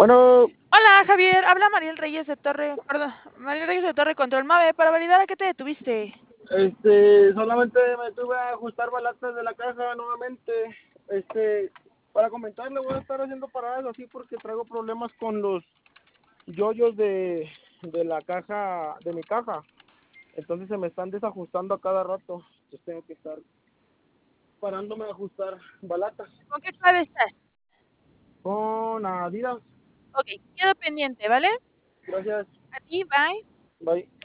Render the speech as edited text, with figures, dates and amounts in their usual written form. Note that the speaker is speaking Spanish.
Bueno, Hola, Javier. Habla Mariel Reyes de Torre, perdón, Mariel Reyes de Torre Control Mave para validar a qué te detuviste. solamente me tuve a ajustar balatas de la caja nuevamente. Este, para comentarle, voy a estar haciendo paradas así porque traigo problemas con los yoyos de la caja, de mi caja. Entonces se me están desajustando a cada rato. Entonces tengo que estar parándome a ajustar balatas. ¿Con qué clave estás? Con Adidas. Ok, quedo pendiente, ¿vale? Gracias. A ti, bye. Bye.